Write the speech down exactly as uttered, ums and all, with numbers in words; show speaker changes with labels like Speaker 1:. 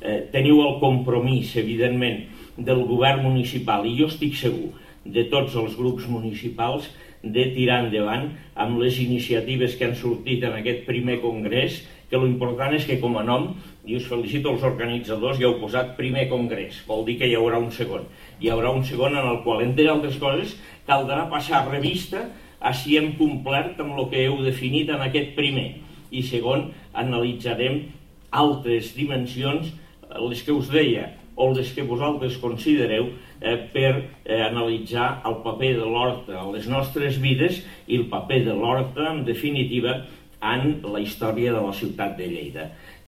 Speaker 1: eh, teniu el compromís, evidentment, del govern municipal, i jo estic segur de tots els grups municipals, de tirar endavant amb les iniciatives que han sortit en aquest primer congrés, que l'important és que com a nom, i us felicito als organitzadors, ja heu posat primer congrés, vol dir que hi haurà un segon. Hi haurà un segon en el qual, entre altres coses, caldrà passar revista a si hem complert amb el que heu definit en aquest primer. I segon, analitzarem altres dimensions, les que us deia, o les que vosaltres considereu eh, per eh, analitzar el paper de l'Horta a les nostres vides i el paper de l'Horta, en definitiva, en la història de la ciutat de Lleida.